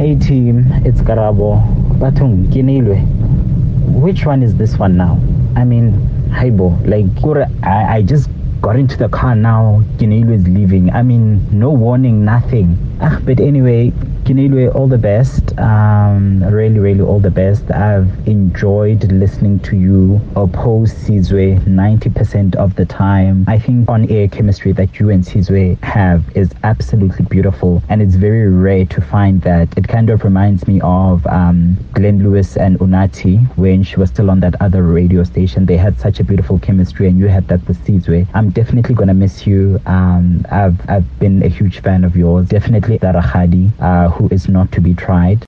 Hi team, it's Karabo. Batung, Kinilwe. Which one is this one now? I mean, Haibo, like, I just got into the car now. Kinilwe is leaving. I mean, no warning, nothing. But anyway, Kinilwe, all the best. Really all the best. I've enjoyed listening to you oppose Sizwe 90% of the time. I think on-air chemistry that you and Sizwe have is absolutely beautiful, and it's very rare to find that. It kind of reminds me of Glenn Lewis and Unati when she was still on that other radio station. They had such a beautiful chemistry, and you had that with Sizwe. I'm definitely gonna miss you. I've been a huge fan of yours. Definitely Darahadi, who is not to be tried.